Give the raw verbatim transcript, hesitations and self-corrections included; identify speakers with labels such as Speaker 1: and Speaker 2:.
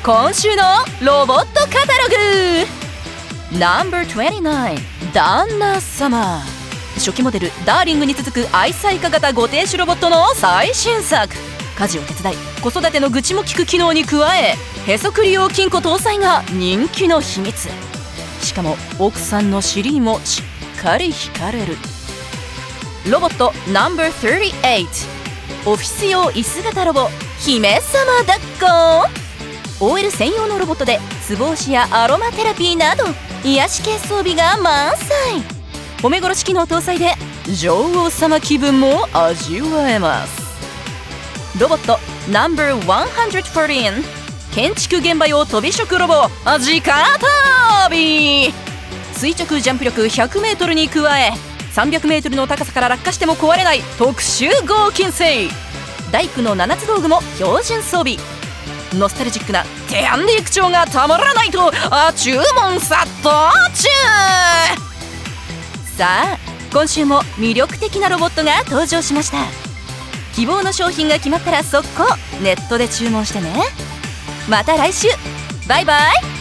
Speaker 1: 今週のロボットカタログ ナンバーにじゅうきゅう 旦那様。初期モデルダーリングに続く愛妻家型ご亭主ロボットの最新作。家事を手伝い子育ての愚痴も聞く機能に加え、へそくり用金庫搭載が人気の秘密。しかも奥さんの尻にもしっかり惹かれるロボット ナンバーさんじゅうはち、 オフィス用椅子型ロボ姫様抱っこ。 オーエル 専用のロボットでツボ押しやアロマテラピーなど癒し系装備が満載。褒め殺し機能搭載で女王様気分も味わえます。ロボット ナンバーひゃくじゅうよん、 建築現場用飛び職ロボ直飛び。垂直ジャンプ力 ひゃくメートル に加えさんびゃくメートルの高さから落下しても壊れない特殊合金製。大工のななつ道具も標準装備。ノスタルジックなテアンディ口調がたまらないとあ注文殺到中。さあ今週も魅力的なロボットが登場しました。希望の商品が決まったら速攻ネットで注文してね。また来週、バイバイ。